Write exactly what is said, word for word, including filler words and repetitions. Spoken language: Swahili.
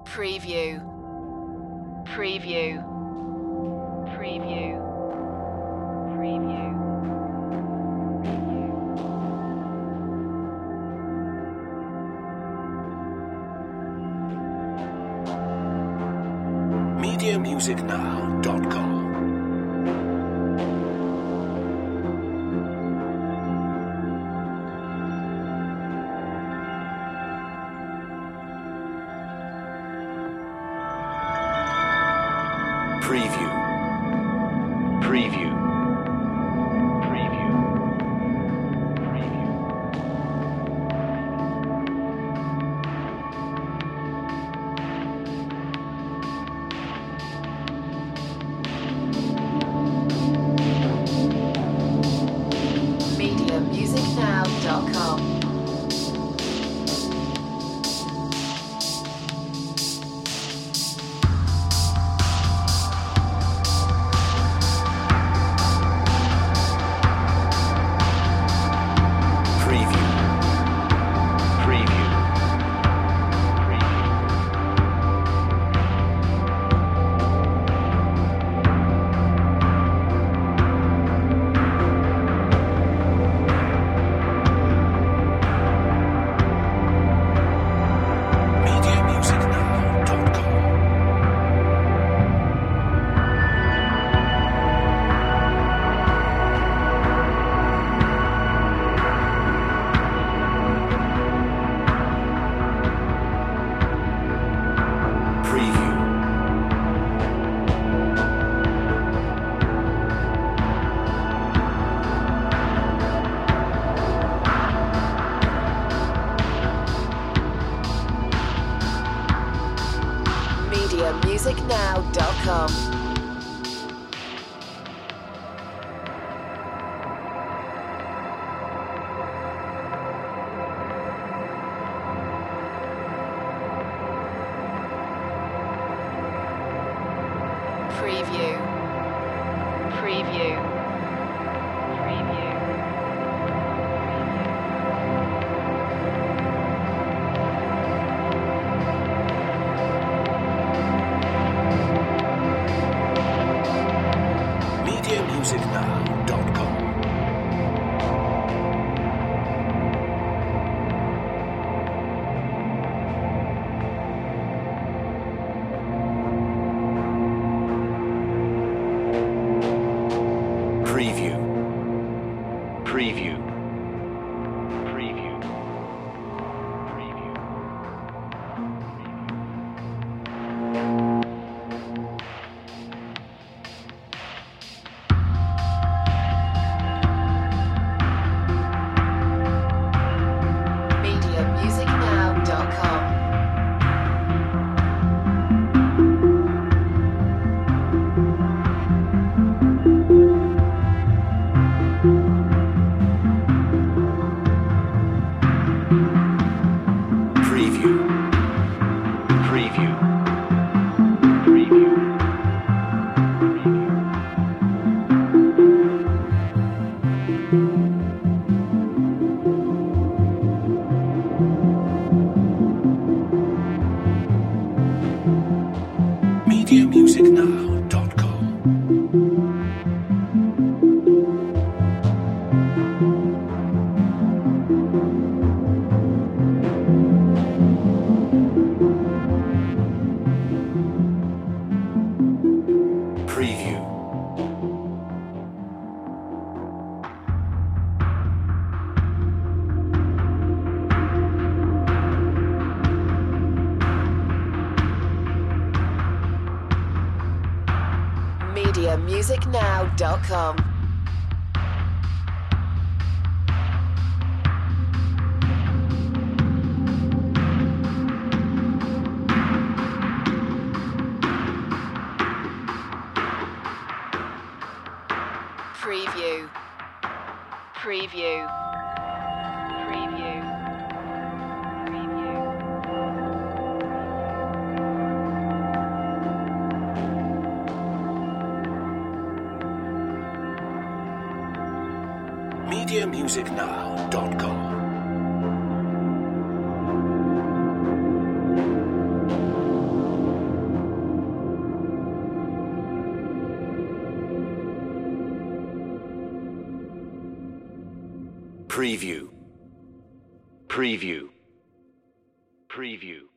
Preview. Preview. Preview. Preview. media music now dot com Preview. Preview. Preview. Preview. media music now dot com. media music now dot com. Preview. Preview. Preview. media music now dot com Preview. Preview. Preview. Preview. media music now dot com. Preview. Preview. Preview. media music now dot com Preview. media music now dot com. Preview. Preview. Preview. Preview. media music now dot com Preview. Preview. Preview.